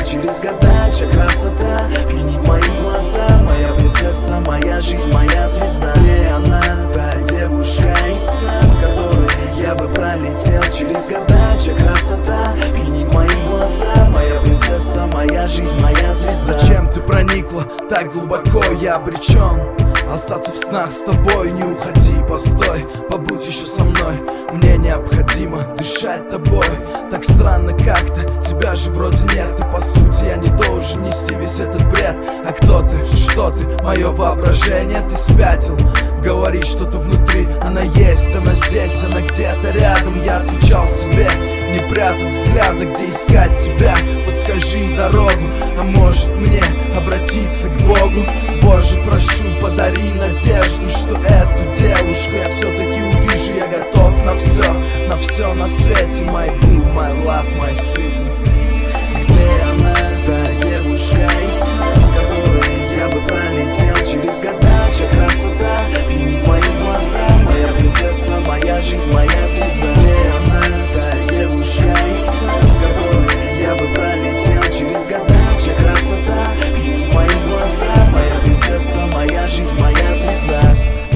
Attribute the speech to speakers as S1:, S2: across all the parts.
S1: через года, чья красота пьянит мои глаза. Моя принцесса, моя жизнь, моя звезда. Где она, та девушка из сна, с которой я бы пролетел через года, чья красота пьянит мои глаза. Моя принцесса, моя жизнь, моя звезда.
S2: Зачем ты проникла так глубоко? Я обречен остаться в снах с тобой. Не уходи, постой, побудь еще со мной. Мне необходимо дышать тобой. Так странно как-то, тебя же вроде нет. И по сути я не должен нести весь этот бред. А кто ты, что ты, мое воображение? Ты спятил, говоришь что-то внутри. Она есть, она здесь, она где-то рядом. Я отвечал себе, не прятав взгляда, где искать тебя. Подскажи дорогу, а может мне обратиться к Богу? Боже, прошу, подари надежду, что эту девушку я все-таки увижу. Я готов на все на свете. My boo, my love, my sweetie.
S1: Где она, та девушка из сна, с которой я бы пролетел через года, чья красота пьянит мои глаза. Моя принцесса, моя жизнь, моя звезда. Где она, та девушка из сна, с которой я бы пролетел через года, чья красота пьянит мои глаза. Моя принцесса, моя жизнь, моя звезда.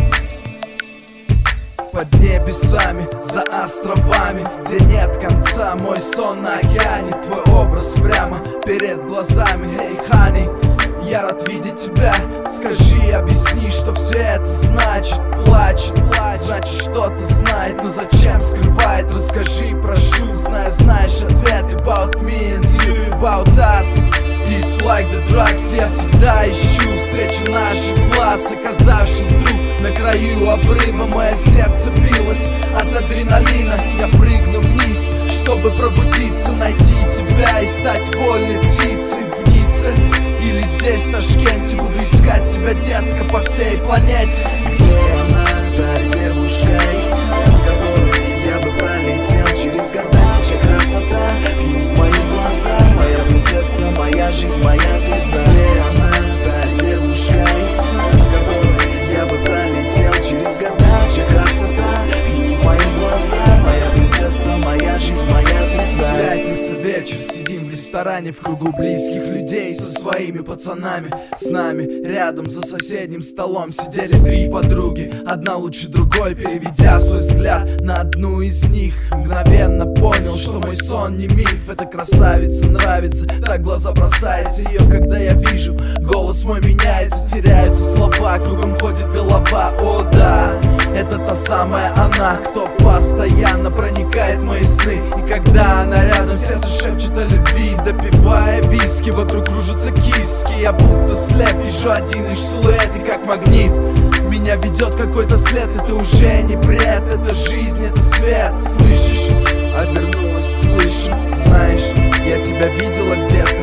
S2: Под небесами, за островами, где нет конца, мой сон на океане. Твой образ прямо перед глазами. Эй, honey, я рад видеть тебя. Скажи, объясни, что все это значит. Плачет, значит что-то знает, но зачем скрывает? Расскажи, прошу, знаешь ответ. About me and you, about us. It's like the drugs, я всегда ищу встречи наших глаз. Оказавшись вдруг на краю обрыва, мое сердце билось от адреналина. Я прыгну вниз, чтобы пробудиться, найти тебя и стать вольной птицей в Ницце. Или здесь, в Ташкенте, буду искать тебя, детка, по всей планете.
S1: Где она, та девушка из сна, с которой я бы пролетел через года, чья красота пьянит мои глаза. Моя принцесса, моя жизнь, моя звезда. Где она, та девушка из сна, с которой я бы пролетел через года, чья красота пьянит мои глаза. Моя принцесса, моя жизнь, моя звезда.
S2: Пятница, вечер, сидим в ресторане в кругу близких людей со своими пацанами. С нами рядом за соседним столом сидели три подруги, одна лучше другой. Переведя свой взгляд на одну из них, мгновенно понял, что мой сон не миф. Эта красавица нравится, так глаза бросается ее, когда я вижу. Голос мой меняется, теряются слова, кругом ходит голова. О да, это та самая она, кто постоянно проникает в мои сны. И когда она рядом, сердце шепчет о любви. Допивая виски, вокруг кружатся киски. Я будто слеп, вижу один лишь силуэт, и как магнит меня ведет какой-то след. Это уже не бред, это жизнь, это свет. Слышишь? Обернулась, слышу, знаешь, я тебя видела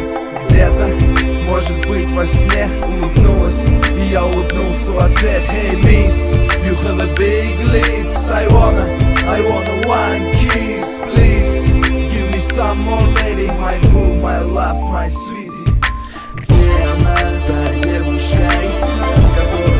S2: где-то, может быть во сне. Улыбнулась, и я улыбнулся в ответ. Hey miss, you have a big lips. I wanna one kiss, please. Give me some more lady, my boo, my love, my sweetie.
S1: Где она, та девушка из сна, с которой